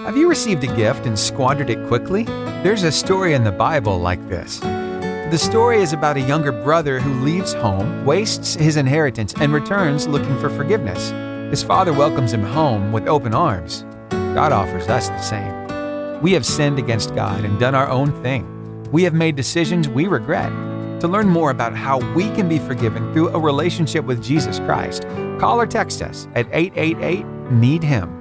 Have you received a gift and squandered it quickly? There's a story in the Bible like this. The story is about a younger brother who leaves home, wastes his inheritance, and returns looking for forgiveness. His father welcomes him home with open arms. God offers us the same. We have sinned against God and done our own thing. We have made decisions we regret. To learn more about how we can be forgiven through a relationship with Jesus Christ, call or text us at 888-NEED-HIM.